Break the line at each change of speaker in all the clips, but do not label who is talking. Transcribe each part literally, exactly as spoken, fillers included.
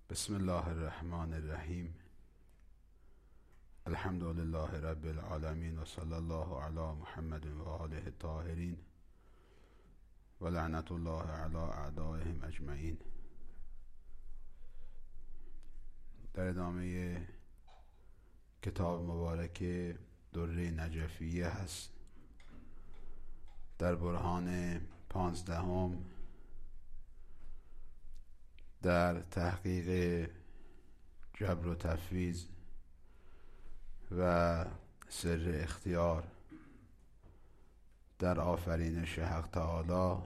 بسم الله الرحمن الرحیم. الحمد لله رب العالمین و صلی الله علی محمد و آله الطاهرین و لعنت الله علی اعدائهم اجمعین. در ادامه کتاب مبارک دره نجفیه هست. در برهان پانزدهم در تحقیق جبر و تفویض و سر اختیار در آفرینش حق تعالی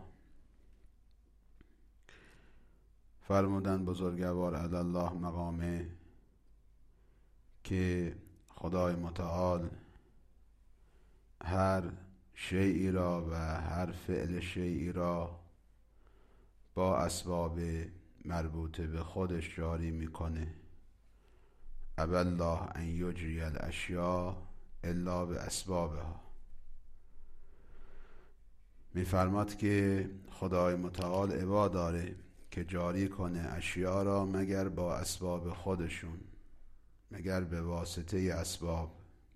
فرمودن بزرگوار علی الله مقامه که خدای متعال هر شیئی را و هر فعل شیئی را با اسباب مربوط به خودش جاری میکنه. ابی الله ان یجری الاشیاء الا به اسبابها. میفرماد که خدای متعال ابا داره که جاری کنه اشیاء را مگر با اسباب خودشون، مگر به واسطه اسباب.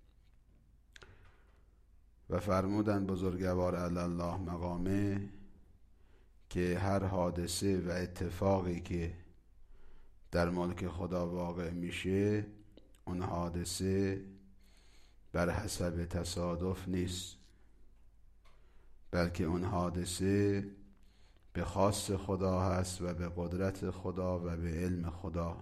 و فرمودن بزرگوار علی الله مقامه که هر حادثه و اتفاقی که در ملک خدا واقع میشه، اون حادثه بر حسب تصادف نیست، بلکه اون حادثه به خواست خدا هست و به قدرت خدا و به علم خدا.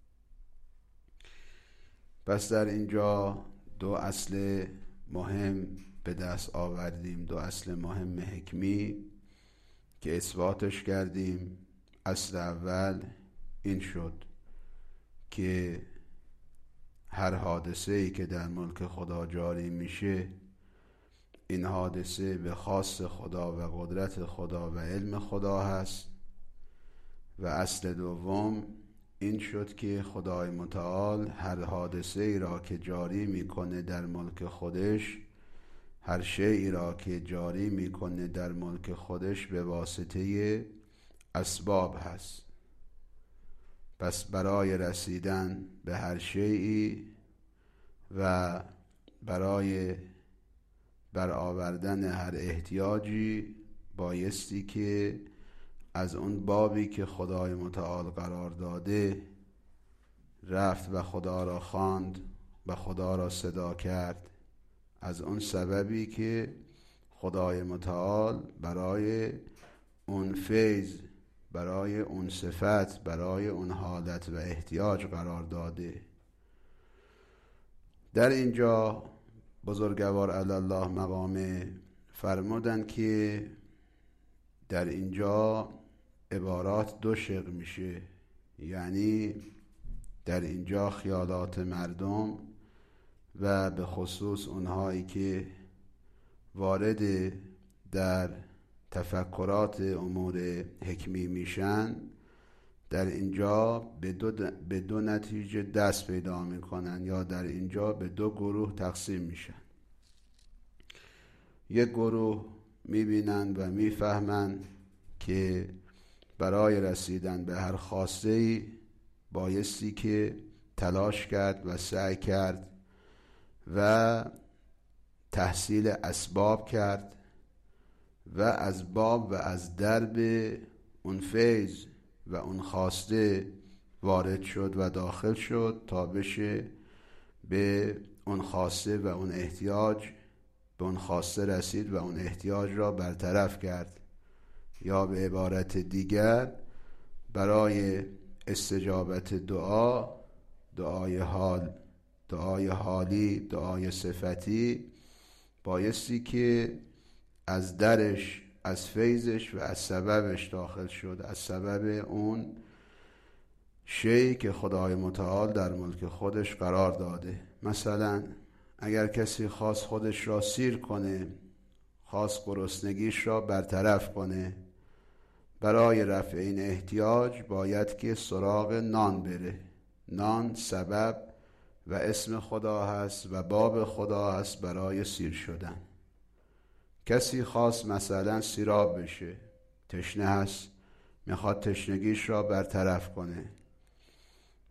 پس در اینجا دو اصل مهم به دست آوردیم، دو اصل مهم حکمی که اثباتش کردیم. اصل اول این شد که هر حادثه‌ای که در ملک خدا جاری میشه، این حادثه به خواست خدا و قدرت خدا و علم خدا هست. و اصل دوم این شد که خدای متعال هر حادثه‌ای را که جاری میکنه در ملک خودش، هر شیئی را که جاری میکنه در ملک خودش به واسطه اسباب هست. پس برای رسیدن به هر شیئی و برای برآوردن هر احتیاجی بایستی که از اون بابی که خدای متعال قرار داده رفت و خدا را خواند و خدا را صدا کرد، از اون سببی که خدای متعال برای اون فیض، برای اون صفت، برای اون حالت و احتیاج قرار داده. در اینجا بزرگوار علی الله مقامه فرمودن که در اینجا عبارات دو شق میشه، یعنی در اینجا خیالات مردم و به خصوص اونهایی که وارد در تفکرات امور حکمی میشن، در اینجا به دو, به دو نتیجه دست پیدا میکنن، یا در اینجا به دو گروه تقسیم میشن. یک گروه میبینن و میفهمن که برای رسیدن به هر خواسته‌ای بایستی که تلاش کرد و سعی کرد و تحصیل اسباب کرد و از باب و از درب اون فیض و اون خواسته وارد شد و داخل شد تا بشه به اون خواسته و اون احتیاج، به اون خواسته رسید و اون احتیاج را برطرف کرد. یا به عبارت دیگر برای استجابت دعا، دعای حال، دعای حالی، دعای صفتی، بایستی که از درش، از فیضش و از سببش داخل شد، از سبب اون شیئی که خدای متعال در ملک خودش قرار داده. مثلا اگر کسی خواست خودش را سیر کنه، خواست گرسنگیش را برطرف کنه، برای رفع این احتیاج باید که سراغ نان بره. نان سبب و اسم خدا هست و باب خدا هست برای سیر شدن. کسی خواست مثلا سیراب بشه، تشنه هست، میخواد تشنگیش را برطرف کنه،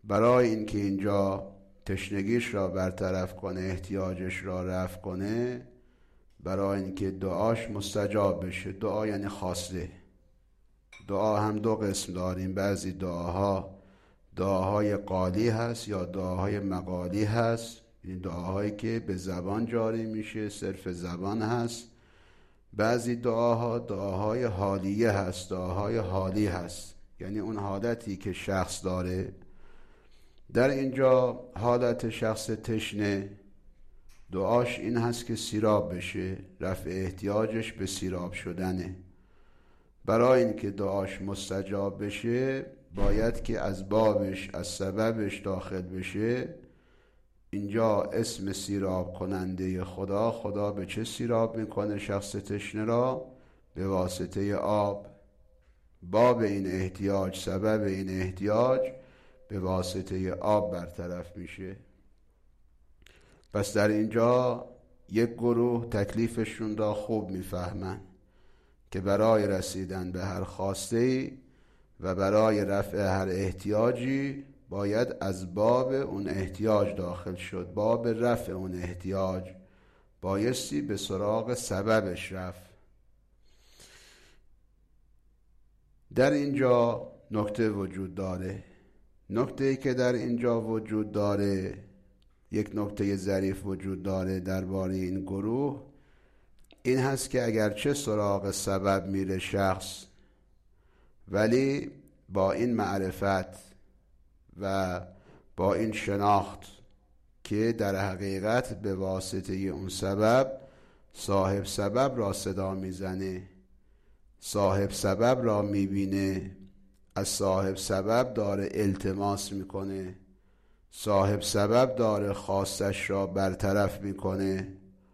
برای اینکه اینجا تشنگیش را برطرف کنه، احتیاجش را رفع کنه، برای اینکه دعاش مستجاب بشه. دعا یعنی خواسته. دعا هم دو قسم داریم. بعضی دعاها دعاهای قالی هست یا دعاهای مقالی هست، این دعاهایی که به زبان جاری میشه، صرف زبان هست. بعضی دعاها دعاهای حالیه هست، دعاهای حالی هست، یعنی اون حالتی که شخص داره. در اینجا حالت شخص تشنه دعاش این هست که سیراب بشه، رفع احتیاجش به سیراب شدنه. برای اینکه دعاش مستجاب بشه باید که از بابش، از سببش داخل بشه. اینجا اسم سیراب کننده خدا، خدا به چه سیراب میکنه شخص تشنه را؟ به واسطه آب. باب این احتیاج، سبب این احتیاج به واسطه آب برطرف میشه. پس در اینجا یک گروه تکلیفشون را خوب میفهمن که برای رسیدن به هر خواسته‌ای و برای رفع هر احتیاجی باید از باب اون احتیاج داخل شد. باب رفع اون احتیاج بایستی به سراغ سببش رفت. در اینجا نکته وجود داره. نکته‌ای که در اینجا وجود داره، یک نکته ظریف وجود داره درباره این گروه، این هست که اگرچه سراغ سبب میره شخص، ولی با این معرفت و با این شناخت که در حقیقت به واسطه اون سبب صاحب سبب را صدا میزنه، صاحب سبب را میبینه، از صاحب سبب داره التماس میکنه، صاحب سبب داره خواستش را برطرف میکنه.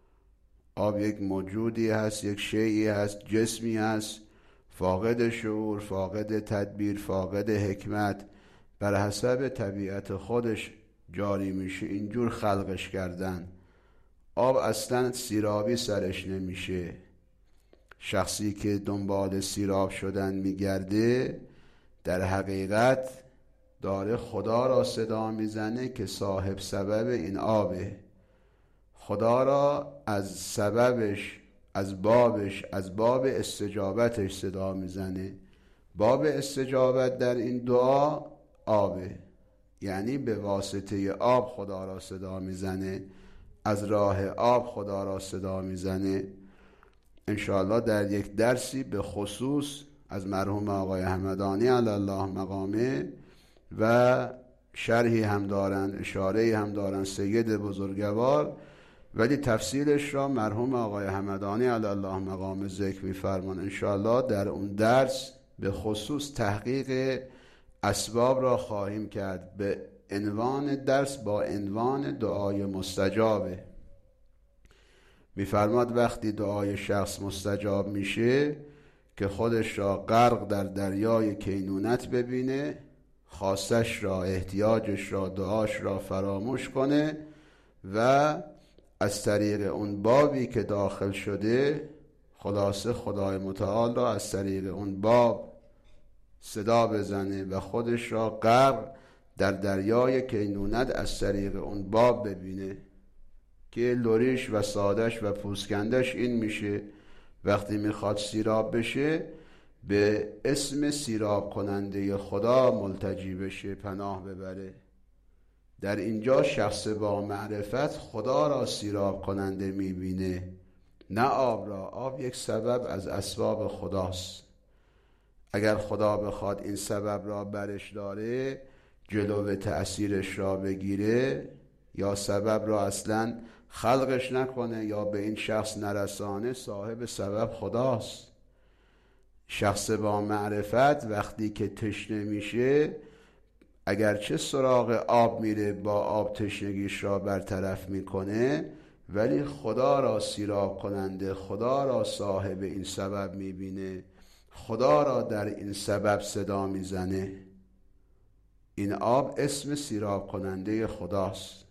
آب یک موجودی هست، یک شیئی هست، جسمی هست، فاقد شعور، فاقد تدبیر، فاقد حکمت، بر حسب طبیعت خودش جاری میشه. اینجور خلقش کردن. آب اصلا سیرابی سرش نمیشه. شخصی که دنبال سیراب شدن میگرده در حقیقت داره خدا را صدا میزنه که صاحب سبب این آبه. خدا را از سببش، از بابش، از باب استجابتش صدا میزنه. باب استجابت در این دعا آبه، یعنی به واسطه آب خدا را صدا میزنه، از راه آب خدا را صدا میزنه. انشاءالله در یک درسی به خصوص از مرحوم آقای همدانی علی الله مقامه و شرحی هم دارن، اشاره‌ای هم دارن سید بزرگوار، ولی تفصیلش را مرحوم آقای همدانی علی الله مقامه ذکر می‌فرمان. انشاءالله در اون درس به خصوص تحقیق اسباب را خواهیم کرد. به عنوان درس با عنوان دعای مستجابه. می‌فرماد وقتی دعای شخص مستجاب میشه که خودش را غرق در دریای کینونت ببینه، خواستش را، احتیاجش را، دعاش را فراموش کنه و از طریق اون بابی که داخل شده، خلاصه خدای متعال را از طریق اون باب صدا بزنه و خودش را غرق در دریای کینونت از طریق اون باب ببینه که لوریش و سادش و پوسکندش این میشه. وقتی میخواد سیراب بشه به اسم سیراب کننده خدا ملتجی بشه، پناه ببره. در اینجا شخص با معرفت خدا را سیراب کننده میبینه، نه آب را. آب یک سبب از اسباب خداست. اگر خدا بخواد این سبب را برش داره، جلو تأثیرش را بگیره، یا سبب را اصلا خلقش نکنه یا به این شخص نرسانه، صاحب سبب خداست. شخص با معرفت وقتی که تشنه میشه، اگرچه سراغ آب میره، با آب تشنگیش را برطرف میکنه، ولی خدا را سیراب کننده، خدا را صاحب این سبب میبینه، خدا را در این سبب صدا میزنه. این آب اسم سیراب کننده خداست.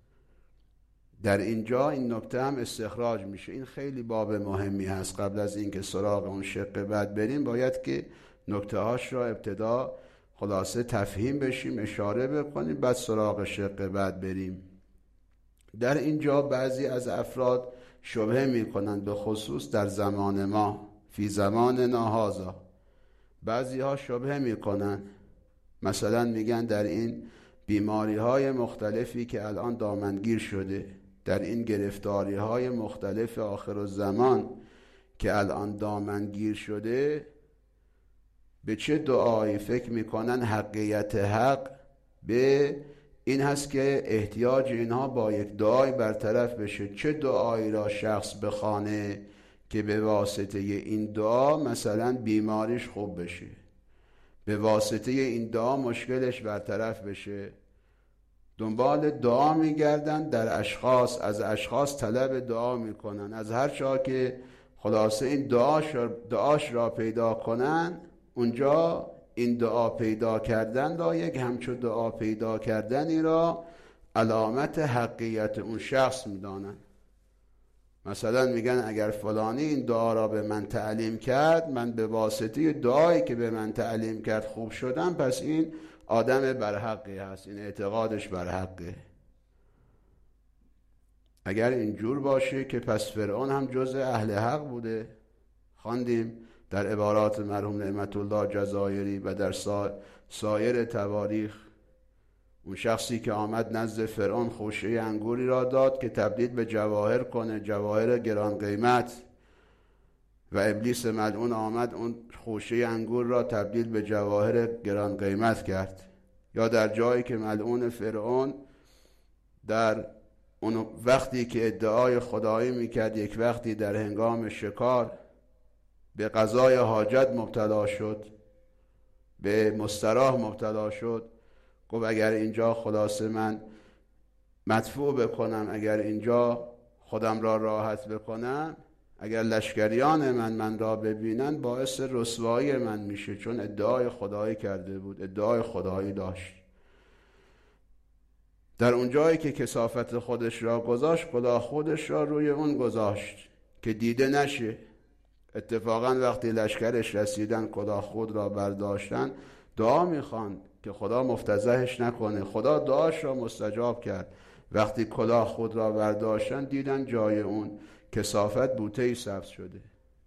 در اینجا این نکته هم استخراج میشه. این خیلی باب مهمی هست. قبل از اینکه سراغ اون شق بعد بریم، باید که نکته هاش را ابتدا خلاصه تفهیم بشیم، اشاره بکنیم، بعد سراغ شق بعد بریم. در اینجا بعضی از افراد شبهه میکنند، به خصوص در زمان ما، فی زمان نهازا بعضی ها شبهه میکنند، مثلا میگن در این بیماری های مختلفی که الان دامنگیر شده، در این گرفتاری های مختلف آخر الزمان که الان دامنگیر شده، به چه دعایی فکر میکنن حقیقت حق به این هست که احتیاج اینها با یک دعای برطرف بشه. چه دعایی را شخص بخوانه که به واسطه این دعا مثلا بیماریش خوب بشه، به واسطه این دعا مشکلش برطرف بشه. دنبال دعا میگردن، در اشخاص، از اشخاص طلب دعا میکنن، از هر جا که خلاصه این دعاش را, دعاش را پیدا کنن، اونجا این دعا پیدا کردن را یک همچو دعا پیدا کردنی را علامت حقیقت اون شخص میدانن. مثلا میگن اگر فلانی این دعا را به من تعلیم کرد، من به واسطه دعایی که به من تعلیم کرد خوب شدم، پس این آدم برحقی هست، این اعتقادش برحقه. اگر اینجور باشه که پس فرعون هم جزء اهل حق بوده. خواندیم در عبارات مرحوم نعمت الله جزایری و در سا... سایر تواریخ، اون شخصی که آمد نزد فرعون خوشه انگوری را داد که تبدیل به جواهر کنه، جواهر گران قیمت، و ابلیس ملعون آمد اون خوشه انگور را تبدیل به جواهر گران قیمت کرد. یا در جایی که ملعون فرعون در اون وقتی که ادعای خدایی میکرد، یک وقتی در هنگام شکار به قضای حاجت مبتلا شد، به مستراح مبتلا شد، گفت اگر اینجا خلاصه من مدفوع بکنم، اگر اینجا خودم را راحت بکنم، اگر لشکریان من من را ببینن باعث رسوایی من میشه، چون ادعای خدایی کرده بود، ادعای خدایی داشت. در اون جایی که کثافت خودش را گذاشت، خدا خودش را روی اون گذاشت که دیده نشه. اتفاقا وقتی لشکرش رسیدن خدا خود را برداشتن، دعا میخواند که خدا مفتضحش نکنه. خدا دعاش را مستجاب کرد. وقتی کلاه خود را برداشتن، دیدن جای اون کثافت بوته‌ای سبز شده.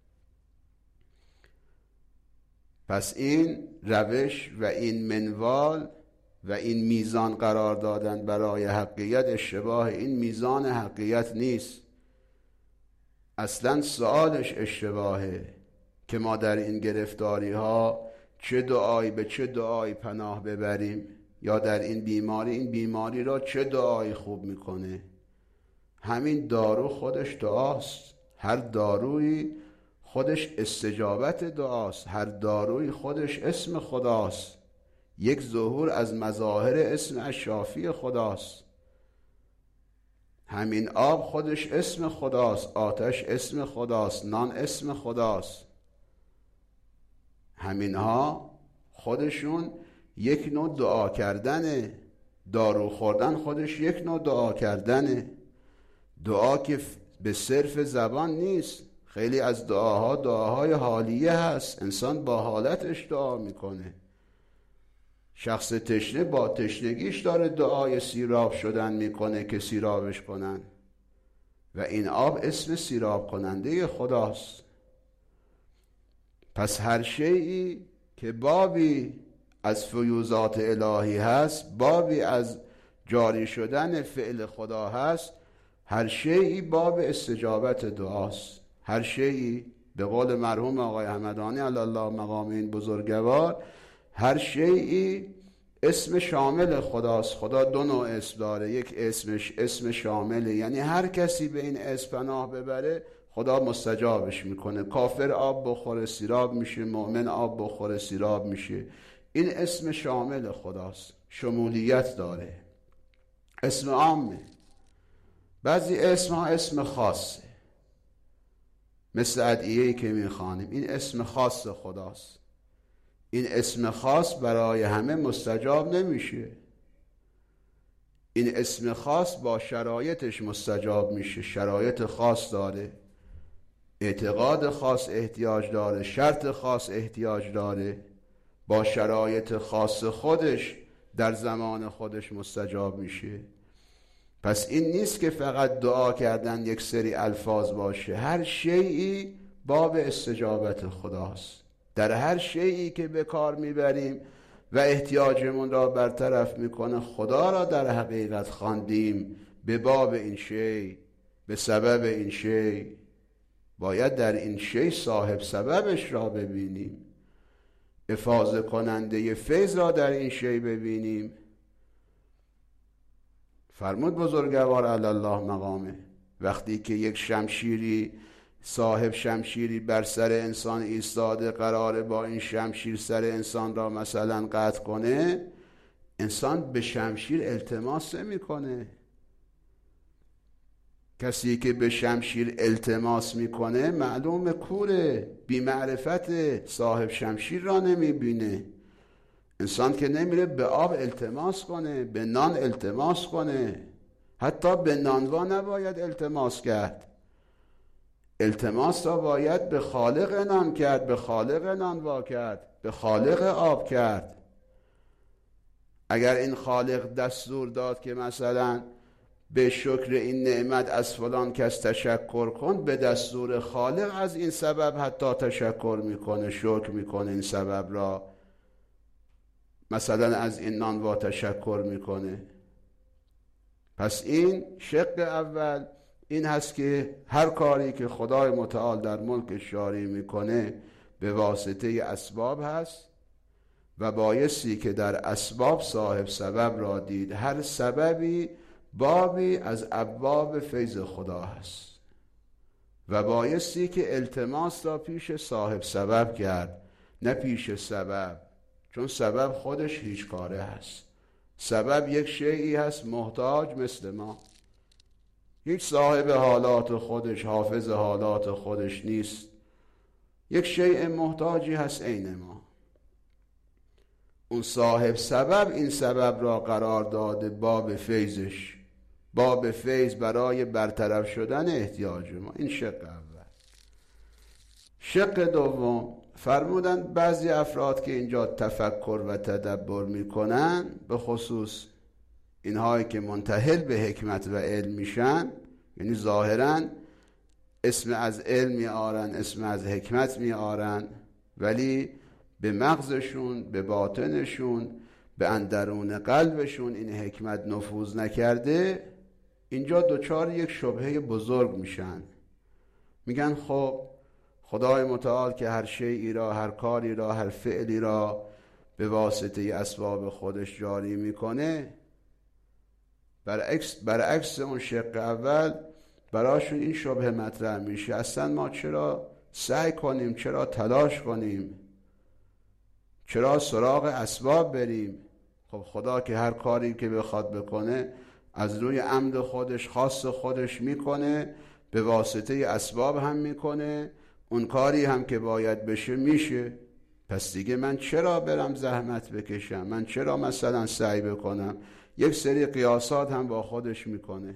پس این روش و این منوال و این میزان قرار دادن برای حقیقت اشتباه. این میزان حقیقت نیست، اصلا سوالش اشتباهه که ما در این گرفتاری ها چه دعایی به چه دعایی پناه ببریم، یا در این بیماری این بیماری را چه دعایی خوب میکنه. همین دارو خودش دعاست، هر دارویی خودش استجابت دعاست، هر دارویی خودش اسم خداست، یک ظهور از مظاهر اسم الشافی خداست. همین آب خودش اسم خداست، آتش اسم خداست، نان اسم خداست. همینها خودشون یک نوع دعا کردنه. دارو خوردن خودش یک نوع دعا کردنه. دعا که به صرف زبان نیست. خیلی از دعاها دعاهای حالیه هست، انسان با حالتش دعا میکنه. شخص تشنه با تشنگیش داره دعای سیراب شدن میکنه که سیرابش کنن، و این آب اسم سیراب کننده خداست. پس هر شیئی که بابی از فیوزات الهی هست، بابی از جاری شدن فعل خدا هست، هر شیئی باب استجابت دعاست. هر شیئی، به قول مرحوم آقای حمدانی علی الله مقام این بزرگوار، هر شیئی اسم شامل خداست. خدا دو نوع اسم داره، یک اسمش اسم شامله، یعنی هر کسی به این اسم پناه ببره خدا مستجابش میکنه. کافر آب بخوره سیراب میشه، مؤمن آب بخوره سیراب میشه. این اسم شامل خداست، شمولیت داره، اسم عامه. بعضی اسم ها اسم خاصه، مثل ادعیه‌ای که میخوانیم، این اسم خاص خداست. این اسم خاص برای همه مستجاب نمیشه. این اسم خاص با شرایطش مستجاب میشه، شرایط خاص داره، اعتقاد خاص احتیاج داره، شرط خاص احتیاج داره. با شرایط خاص خودش در زمان خودش مستجاب میشه. پس این نیست که فقط دعا کردن یک سری الفاظ باشه، هر شیئی باب استجابت خداست. در هر شیئی که به کار میبریم و احتیاجمون را برطرف میکنه، خدا را در حقیقت خواندیم به باب این شی، به سبب این شی. باید در این شی صاحب سببش را ببینیم، افاضه کننده فیض را در این شی ببینیم. فرمود بزرگوار علی الله مقامه، وقتی که یک شمشیری، صاحب شمشیری بر سر انسان ایستاده، قراره با این شمشیر سر انسان را مثلا قطع کنه، انسان به شمشیر التماس میکنه. کسی که به شمشیر التماس میکنه معلوم کوره، بی معرفت، صاحب شمشیر را نمیبینه. انسان که نمیره به آب التماس کنه، به نان التماس کنه، حتی به نانوا نباید التماس کرد. التماس را باید به خالق نان کرد، به خالق نانوا کرد، به خالق آب کرد. اگر این خالق دستور داد که مثلا به شکر این نعمت از فلان کس تشکر کن، به دستور خالق از این سبب حتی تشکر میکنه، شکر میکنه، این سبب را مثلا از این نانوا تشکر میکنه. پس این شق اول این هست که هر کاری که خدای متعال در ملک جاری میکنه به واسطه اسباب هست و بایستی که در اسباب صاحب سبب را دید. هر سببی بابی از ابواب فیض خدا هست و بایستی که التماس را پیش صاحب سبب کرد، نه پیش سبب، چون سبب خودش هیچ کاره هست. سبب یک شیئی هست محتاج مثل ما، هیچ صاحب حالات خودش، حافظ حالات خودش نیست، یک شیء محتاجی هست عین ما. اون صاحب سبب این سبب را قرار داده باب فیضش، باب فیض برای برطرف شدن احتیاج ما. این شق اول. شق دوم فرمودن بعضی افراد که اینجا تفکر و تدبر میکنن، به خصوص اینهایی که منتهل به حکمت و علم میشن، یعنی ظاهرا اسم از علم میارن، اسم از حکمت میارن، ولی به مغزشون، به باطنشون، به اندرون قلبشون این حکمت نفوذ نکرده. اینجا دوچار یک شبهه بزرگ میشن. میگن خب خدای متعال که هر شیئی را، هر کاری را، هر فعلی را به واسطه اسباب خودش جاری میکنه، برعکس برعکس اون شق اول براشون این شبهه مطرح میشه، اصلا ما چرا سعی کنیم، چرا تلاش کنیم، چرا سراغ اسباب بریم؟ خب خدا که هر کاری که بخواد بکنه از روی عمد خودش، خاص خودش میکنه، به واسطه اسباب هم میکنه، اون کاری هم که باید بشه میشه. پس دیگه من چرا برم زحمت بکشم؟ من چرا مثلا سعی بکنم؟ یک سری قیاسات هم با خودش میکنه.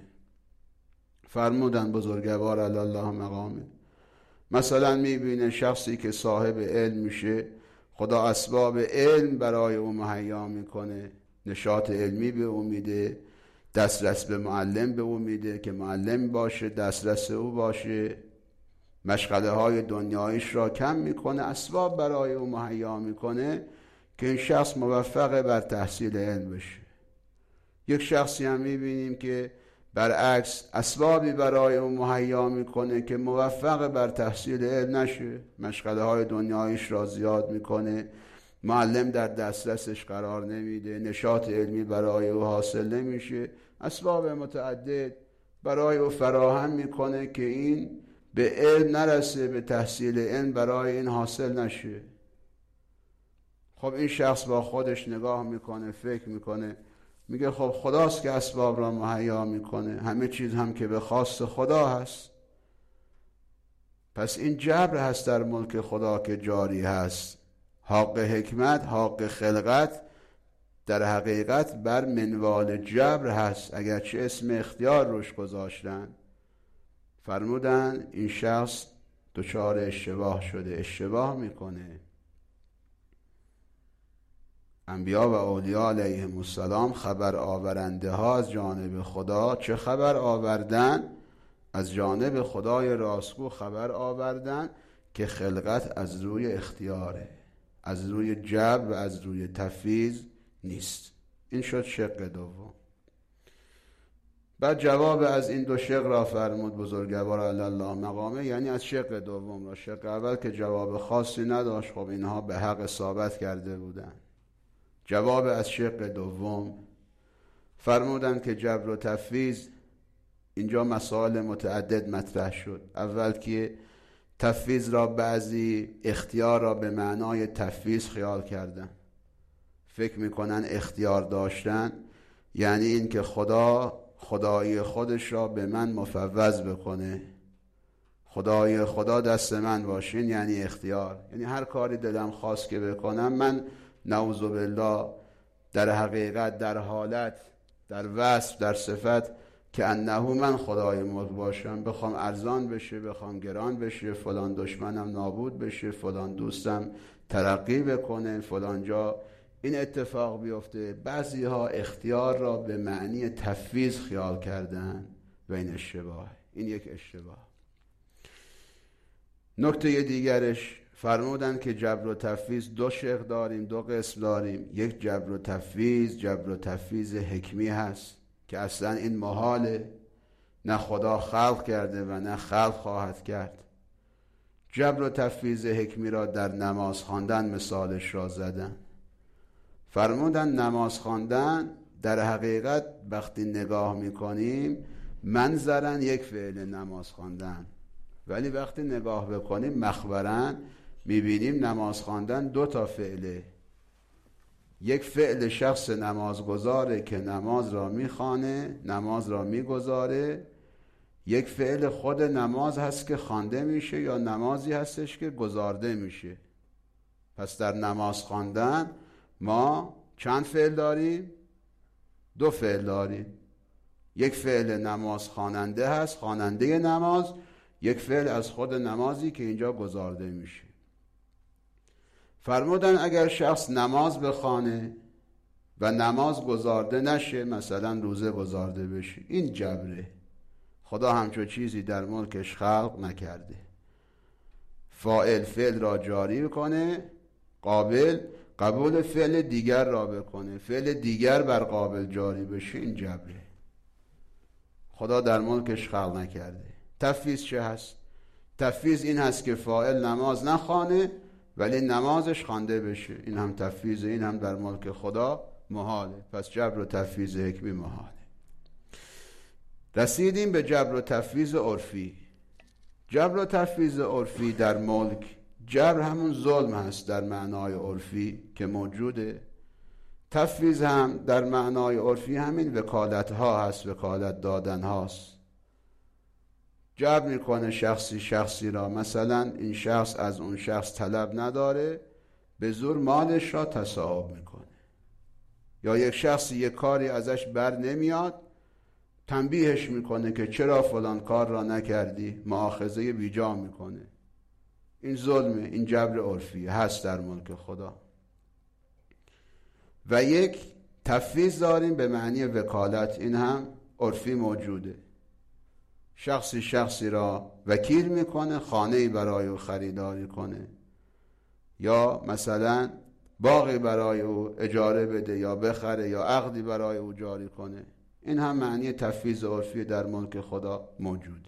فرمودن بزرگوار علی الله مقامه، مثلا میبینه شخصی که صاحب علم میشه، خدا اسباب علم برای او مهیا میکنه، نشاط علمی به او میده، دسترس به معلم به او میده که معلم باشه، دسترس او باشه، مشغله های دنیایش را کم میکنه، اسباب برای او مهیا میکنه که این شخص موفق بر تحصیل علم بشه. یک شخصی هم میبینیم که برعکس اسبابی برای اون مهیا میکنه که موفق بر تحصیل علم نشه، مشغله های دنیایش را زیاد میکنه، معلم در دسترسش قرار نمیده، نشاط علمی برای او حاصل نمیشه، اسباب متعدد برای او فراهم میکنه که این به علم نرسه، به تحصیل علم برای این حاصل نشه. خب این شخص با خودش نگاه میکنه، فکر میکنه، میگه خب خداست که اسباب را مهیا میکنه، همه چیز هم که به خواست خدا هست. پس این جبر هست در ملک خدا که جاری هست. حق حکمت، حق خلقت در حقیقت بر منوال جبر هست، اگرچه اسم اختیار روش گذاشتن. فرمودن این شخص دچار اشتباه شده، اشتباه میکنه. انبیا و اولیاء علیهم السلام خبر آورنده ها از جانب خدا چه خبر آوردن؟ از جانب خدای راستگو خبر آوردن که خلقت از روی اختیاره، از روی جبر و از روی تفویض نیست. این شد شق دوم. بعد جواب از این دو شق را فرمود بزرگوار علی الله مقامه، یعنی از شق دوم را. شق اول که جواب خاصی نداشت، خب اینها به حق اصابت کرده بودن. جواب از شق دوم فرمودند که جبر و تفویض، اینجا مسائل متعدد مطرح شد. اول که تفویض را بعضی اختیار را به معنای تفویض خیال کردن، فکر میکنن اختیار داشتن یعنی این که خدا خدایی خودش را به من مفوض بکنه، خدای خدا دست من باشین یعنی اختیار، یعنی هر کاری دلم خواست که بکنم. من نعوذ بالله در حقیقت، در حالت، در وصف، در صفت که انه من خدای ملک باشم، بخوام ارزان بشه، بخوام گران بشه، فلان دشمنم نابود بشه، فلان دوستم ترقی بکنه، فلان جا این اتفاق بیفته. بعضی ها اختیار را به معنی تفویض خیال کردن و این اشتباه، این یک اشتباه. نکته دیگرش فرمودن که جبر و تفویض دو شق داریم، دو قسم داریم. یک جبر و تفویض، جبر و تفویض حکمی هست که اصلا این محاله، نه خدا خلق کرده و نه خلق خواهد کرد. جبر و تفویض حکمی را در نماز خواندن مثالش را زدن. فرمودن نماز خواندن در حقیقت وقتی نگاه میکنیم منظرن یک فعل نماز خواندن، ولی وقتی نگاه بکنیم مخبرن میبینیم نماز خواندن دو تا فعله. یک فعل شخص نمازگزاره که نماز را میخوانه، نماز را میگذاره. یک فعل خود نماز هست که خوانده میشه یا نمازی هستش که گزارده میشه. پس در نماز خواندن ما چند فعل داریم؟ دو فعل داریم. یک فعل نماز خواننده هست، خواننده نماز. یک فعل از خود نمازی که اینجا گزارده میشه. فرمودن اگر شخص نماز بخوانه و نماز گزارده نشه، مثلا روزه گزارده بشه، این جبره. خدا همچون چیزی در ملکش خلق نکرده. فاعل فعل را جاری کنه، قابل قبول فعل دیگر را بکنه، فعل دیگر بر قابل جاری بشه، این جبره. خدا در ملکش خلق نکرده. تفویض چه هست؟ تفویض این هست که فاعل نماز نخوانه ولی نمازش خوانده بشه، این هم تفویض، این هم در ملک خدا محاله. پس جبر و تفویض حکمی محاله. رسیدیم به جبر و تفویض عرفی. جبر و تفویض عرفی در ملک، جبر همون ظلم هست در معنای عرفی که موجوده. تفویض هم در معنای عرفی همین وکالت ها هست، وکالت دادن هاست. جبر میکنه شخصی شخصی را، مثلا این شخص از اون شخص طلب نداره، به زور مالش را تصاحب میکنه. یا یک شخصی یک کاری ازش بر نمیاد، تنبیهش میکنه که چرا فلان کار را نکردی، مؤاخذه بیجا میکنه. این ظلمه، این جبر عرفی هست در ملک خدا. و یک تفویض داریم به معنی وکالت، این هم عرفی موجوده. شخصی شخصی را وکیل میکنه خانه‌ای برای او خریداری کنه، یا مثلا باغی برای او اجاره بده یا بخره، یا عقدی برای او جاری کنه. این هم معنی تفویض عرفی در ملک خدا موجوده.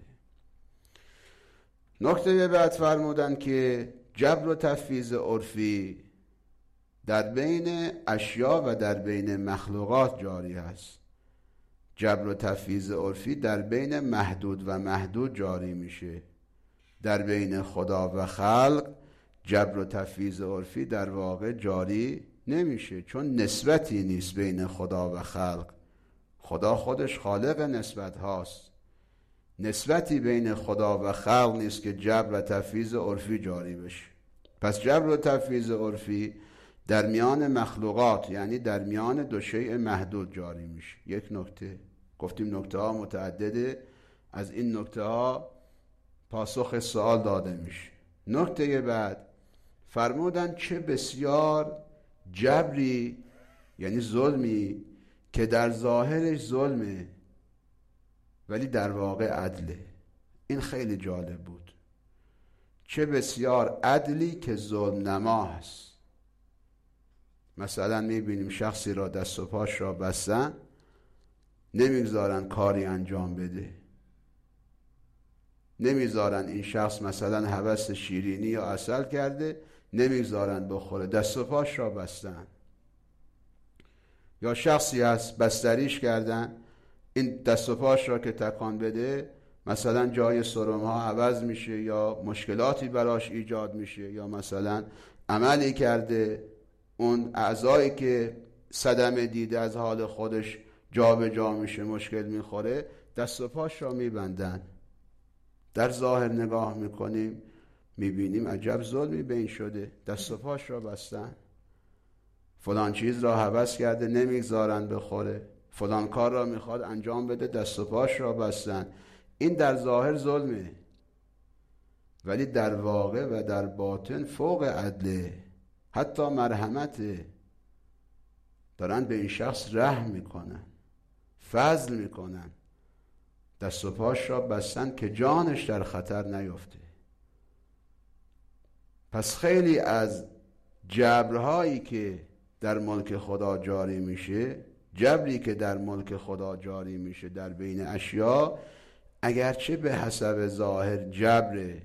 نکته بعد فرمودن که جبر و تفویض عرفی در بین اشیا و در بین مخلوقات جاری هست. جبر و تفویض عرفی در بین محدود و محدود جاری میشه. در بین خدا و خلق جبر و تفویض عرفی در واقع جاری نمیشه، چون نسبتی نیست بین خدا و خلق. خدا خودش خالق نسبت هاست. نسبتی بین خدا و خلق نیست که جبر و تفویض عرفی جاری بشه. پس جبر و تفویض عرفی در میان مخلوقات، یعنی در میان دو شیء محدود جاری میشه. یک نکته گفتیم، نکته ها متعدده، از این نکته ها پاسخ سوال داده میشه. نکته بعد فرمودن چه بسیار جبری یعنی ظلمی که در ظاهرش ظلمه ولی در واقع عدله. این خیلی جالب بود. چه بسیار عدلی که ظلم نما هست. مثلا میبینیم شخصی را دست و پاش را بستن، نمیگذارن کاری انجام بده، نمیذارن این شخص مثلا هوس شیرینی یا عسل کرده، نمیذارن بخوره، دست و پاش را بستن. یا شخصی هست بستریش کردن، این دست و پاش را که تکان بده مثلا جای سرم ها عوض میشه یا مشکلاتی براش ایجاد میشه، یا مثلا عملی کرده اون اعضایی که صدمه دیده از حال خودش جا به جا میشه، مشکل میخوره، دست و پاش را میبندن. در ظاهر نگاه میکنیم میبینیم عجب ظلمی به این شده، دست و پاش را بستن. فلان چیز را هوس کرده نمیگذارن بخوره، فلان کار را میخواد انجام بده، دست و پاش را بستن. این در ظاهر ظلمه ولی در واقع و در باطن فوق عدله، حتی مرحمته. دارن به این شخص رحم میکنن، فضل میکنن، دست و پاش را بستن که جانش در خطر نیفته. پس خیلی از جبرهایی که در ملک خدا جاری میشه، جبری که در ملک خدا جاری میشه در بین اشیا، اگرچه به حسب ظاهر جبره،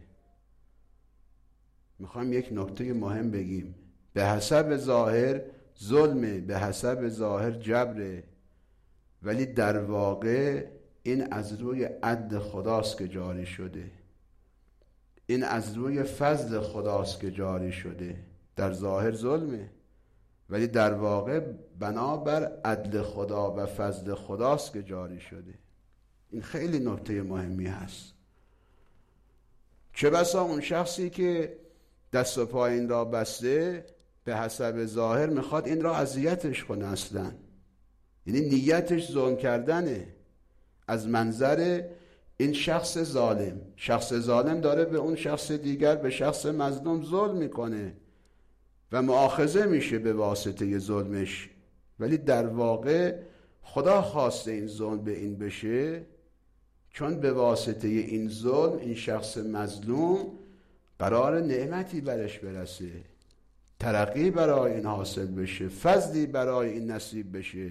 میخوام یک نکته مهم بگیم، به حسب ظاهر ظلمه، به حسب ظاهر جبره، ولی در واقع این از روی عدل خداست که جاری شده، این از روی فضل خداست که جاری شده. در ظاهر ظلمه ولی در واقع بنابر عدل خدا و فضل خداست که جاری شده. این خیلی نکته مهمی هست. چه بسا اون شخصی که دست و پا این را بسته به حسب ظاهر میخواد این را اذیتش کنه، اصلا یعنی نیتش ظلم کردنه از منظر این شخص ظالم. شخص ظالم داره به اون شخص دیگر، به شخص مظلوم ظلم میکنه و مؤاخذه میشه به واسطه ظلمش، ولی در واقع خدا خواسته این ظلم به این بشه، چون به واسطه این ظلم این شخص مظلوم قرار نعمتی برش برسه، ترقی برای این حاصل بشه، فضلی برای این نصیب بشه.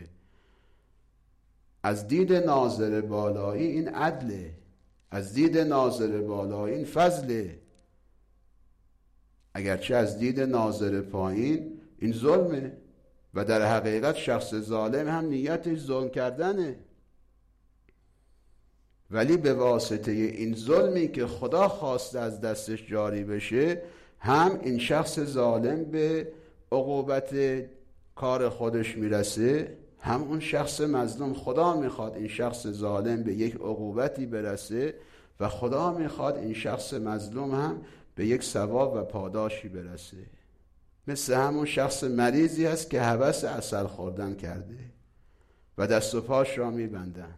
از دید ناظر بالایی این عدله، از دید ناظر بالایی این فضله، اگرچه از دید ناظر پایین این ظلمه و در حقیقت شخص ظالم هم نیتش ظلم کردنه، ولی به واسطه این ظلمی که خدا خواسته از دستش جاری بشه، هم این شخص ظالم به عقوبت کار خودش میرسه، هم اون شخص مظلوم خدا میخواد این شخص ظالم به یک عقوبتی برسه و خدا میخواد این شخص مظلوم هم به یک ثواب و پاداشی برسه. مثل همون شخص مریضی هست که هوس عسل خوردن کرده و دست و پاش را میبندن.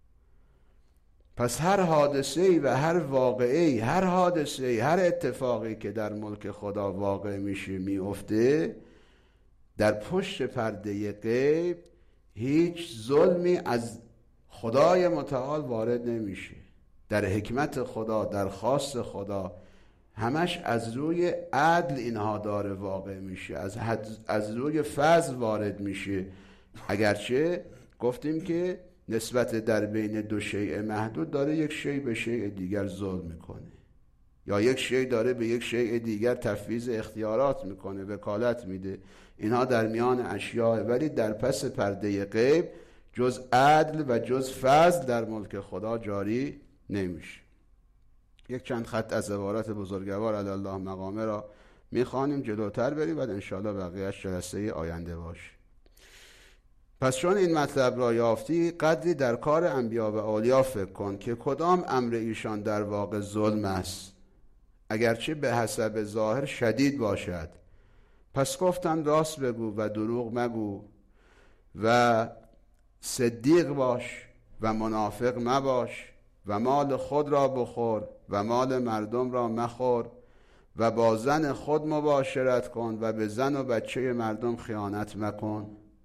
پس هر حادثه‌ای و هر واقعی، هر حادثه‌ای، هر اتفاقی که در ملک خدا واقع میشه میفته، در پشت پرده غیب هیچ ظلمی از خدای متعال وارد نمیشه. در حکمت خدا، در خواست خدا، همش از روی عدل اینها داره واقع میشه، از, حد، از روی فضل وارد میشه. اگرچه گفتیم که نسبت در بین دو شیء محدود داره یک شیء به شیء دیگر ظلم میکنه، یا یک شیء داره به یک شیء دیگر تفویض اختیارات میکنه، وکالت میده. اینها در میان اشیاء، ولی در پس پرده غیب جز عدل و جز فضل در ملک خدا جاری نمیشه. یک چند خط از عبارات بزرگوار علی الله مقامه را میخوانیم، جلوتر بریم و انشاءالله بقیه‌اش جلسه آینده باشه. پس چون این مطلب را یافتی، قدری در کار انبیا و اولیا فکر کن که کدام امر ایشان در واقع ظلم است، اگرچه به حسب ظاهر شدید باشد. پس گفتند راست بگو و دروغ مگو و صدیق باش و منافق مباش و مال خود را بخور و مال مردم را مخور و با زن خود مباشرت کن و به زن و بچه مردم خیانت مکن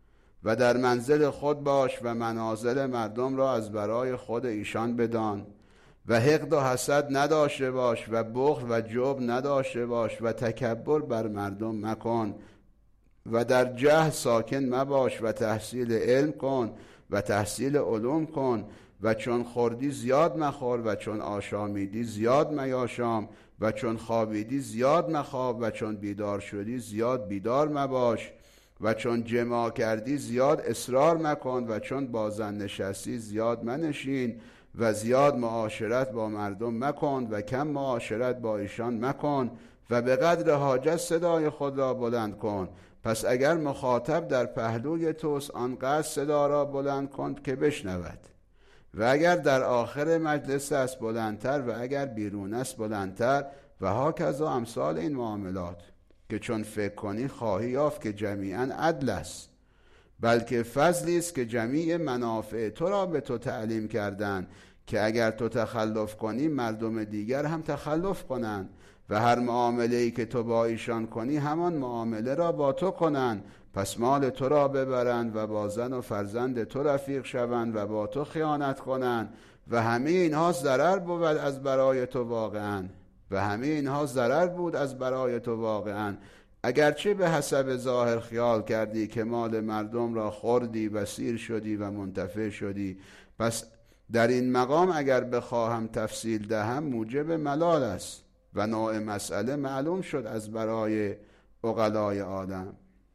و در منزل خود باش و منازل مردم را از برای خود ایشان بدان و حقد و حسد نداشته باش و بخل و جبن نداشته باش و تکبر بر مردم مکن و در جهل ساکن مباش و تحصیل علم کن و تحصیل علوم کن و چون خوردی زیاد مخور و چون آشامیدی زیاد میاشام و چون خوابیدی زیاد مخواب و چون بیدار شدی زیاد بیدار مباش و چون جماع کردی زیاد اصرار مکن و چون با زن نشستی زیاد منشین و زیاد معاشرت با مردم مکن و کم معاشرت با ایشان مکن و به قدر حاجت صدای خود را بلند کن. پس اگر مخاطب در پهلوی توست آنقدر صدا را بلند کن که بشنود و اگر در آخر مجلس است بلندتر و اگر بیرون است بلندتر و هاکذا امثال این معاملات که چون فکر کنی خواهی یافت که جمیعاً عدل است، بلکه فضلی است که جمیع منافع تو را به تو تعلیم کردند که اگر تو تخلف کنی مردم دیگر هم تخلف کنند و هر معامله‌ای که تو با ایشان کنی همان معامله را با تو کنند، پس مال تو را ببرند و با زن و فرزند تو رفیق شوند و با تو خیانت کنند و همه اینها ضرر بود از برای تو واقعا و همه اینها ضرر بود از برای تو واقعا اگرچه به حسب ظاهر خیال کردی که مال مردم را خوردی و سیر شدی و منتفع شدی. پس در این مقام اگر بخواهم تفصیل دهم موجب ملال است و نوع مسئله معلوم شد از برای عقلای آدم.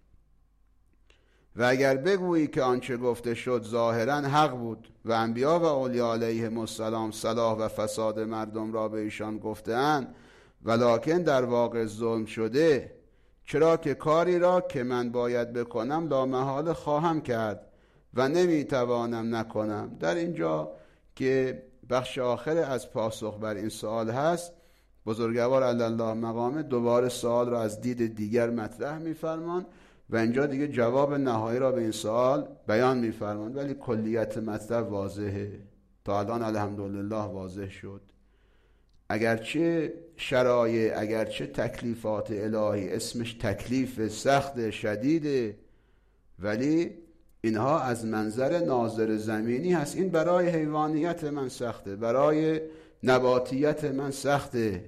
و اگر بگویی که آنچه گفته شد ظاهراً حق بود و انبیا و اولیاء علیهم السلام صلاح و فساد مردم را به ایشان گفته‌اند ولکن در واقع ظلم شده، چرا که کاری را که من باید بکنم لامحاله خواهم کرد و نمیتوانم نکنم. در اینجا که بخش آخر از پاسخ بر این سوال هست، بزرگوار علی الله مقامه دوباره سوال را از دید دیگر مطرح می‌فرمان و اینجا دیگه جواب نهایی را به این سوال بیان می‌فرمان، ولی کلیت مطلب واضحه، تا الان الحمدلله واضح شد. اگرچه شرایع، اگرچه تکلیفات الهی اسمش تکلیف سخت شدیده، ولی اینها از منظر ناظر زمینی هست. این برای حیوانیت من سخته، برای نباتیت من سخته،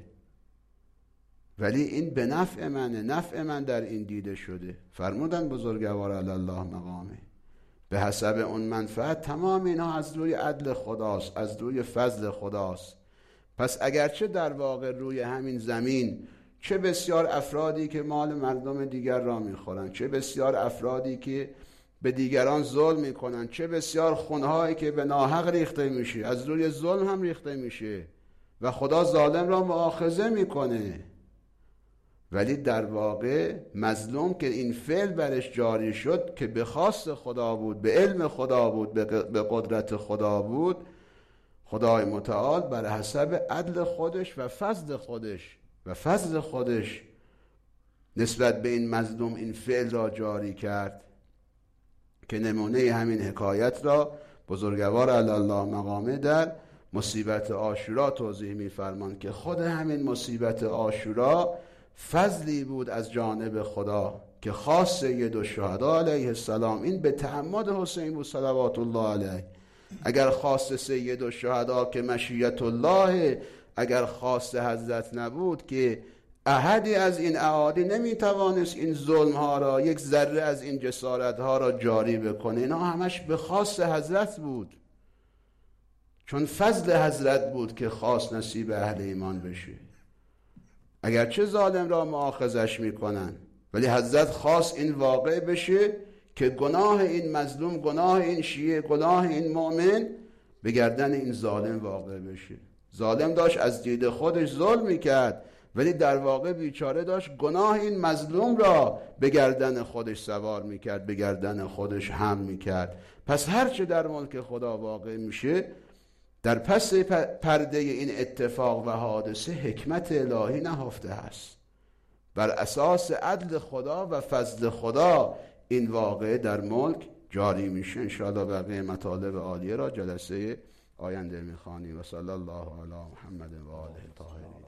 ولی این به نفع منه، نفع من در این دیده شده. فرمودن بزرگوار علی الله مقامه به حسب اون منفعت تمام اینها از روی عدل خداست، از روی فضل خداست. پس اگرچه در واقع روی همین زمین چه بسیار افرادی که مال مردم دیگر را میخورن، چه بسیار افرادی که به دیگران ظلم میکنن، چه بسیار خونهایی که به ناحق ریخته میشه، از روی ظلم هم ریخته میشه و خدا ظالم را مؤاخذه میکنه، ولی در واقع مظلوم که این فعل برش جاری شد که به خواست خدا بود، به علم خدا بود، به قدرت خدا بود، خدای متعال بر حسب عدل خودش و فضل خودش و فضل خودش نسبت به این مظلوم این فعل را جاری کرد که نمونه همین حکایت را بزرگوار علی الله مقامه در مصیبت عاشورا توضیح می‌فرمایند که خود همین مصیبت عاشورا فضلی بود از جانب خدا که خاص سید الشهدا علیه السلام. این به تعمد حسین بود صلوات الله علیه. اگر خاص سید الشهدا که مشیت الله، اگر خاص حضرت نبود که احدی از این اعادی نمیتوانست این ظلم ها را، یک ذره از این جسارت ها را جاری بکنه. اینا همش به خاص حضرت بود، چون فضل حضرت بود که خاص نصیب اهل ایمان بشه. اگرچه ظالم را مؤاخذش میکنن، ولی حضرت خاص این واقع بشه که گناه این مظلوم، گناه این شیعه، گناه این مؤمن به گردن این ظالم واقع بشه. ظالم داشت از دید خودش ظلم میکرد، ولی در واقع بیچاره داشت گناه این مظلوم را به گردن خودش سوار میکرد، به گردن خودش حمل میکرد. پس هرچه در ملک خدا واقع میشه، در پس پرده این اتفاق و حادثه حکمت الهی نهفته است. بر اساس عدل خدا و فضل خدا این واقعه در ملک جاری میشه. انشاءالله بقیه مطالب عالیه را جلسه آینده میخوانیم. و صلی الله علی محمد و آله الطاهرین.